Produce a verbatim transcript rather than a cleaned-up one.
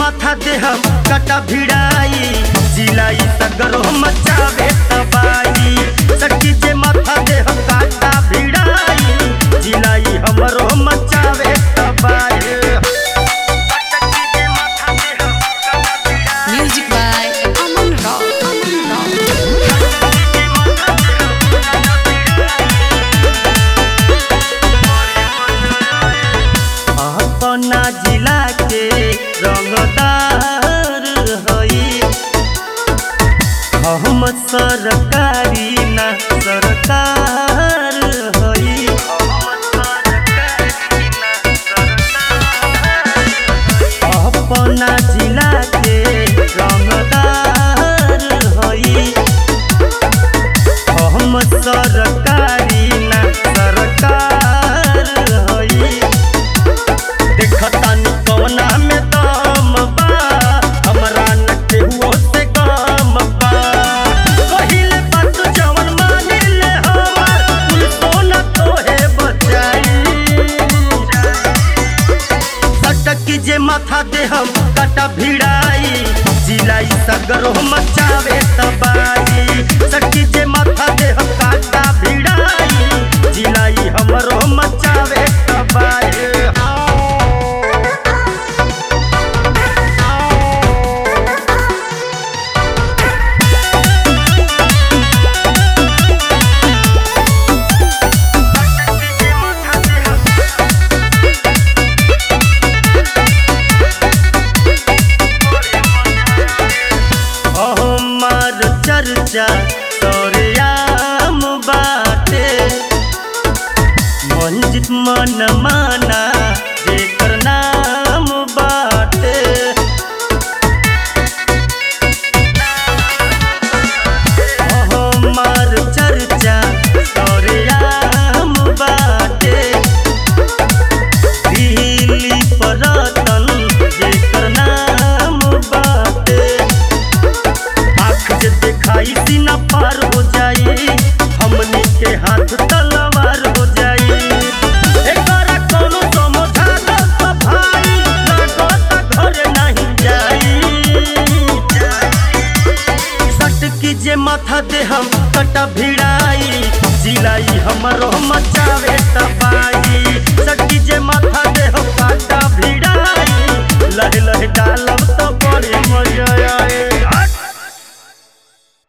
माथा दे हम कटा भिड़ाई जिलाई सगरो मचावे तबाही। सखी जे माथा दे हम कटा भिड़ाई जिलाई हमरो मचावे तबाही। Music by Aman Rao. Aman Rao. अपना जिला के रंगदार हई हम सरकारी ना सरकार हई। अपना जिला के रंगदार हई हम सरकारी ना सरकार हई। देखतानी कवना में दम बा हमरा न केहू से कम बा। कहिले बात जवन माने ले हमर कुल सोना तोहे बचाई। सटकी जे माथा दे हम कटा भिड़ाई जिलाई सगरो मचावे तबाही। सटकी जे माथा दे हम कटा भिड़ाई जिलाई हमरो मचावे तबाही। हमार चर्चा सौर्याम बाटे मंजित मन माना जेकर नाम बाटे। हमार चर्चा सौर्याम बाटे दिल्ली परतन जेकर नाम बाटे। दिखाई सीना पार हो जाई हमनी के हाथ तलवार हो जाई। एकरा कोनो समझा दो तो भाई लागत घर नहीं जाई। सटकी जे माथा दे हम कटा भिड़ाई जिलाई हमरो मचावे तबाही।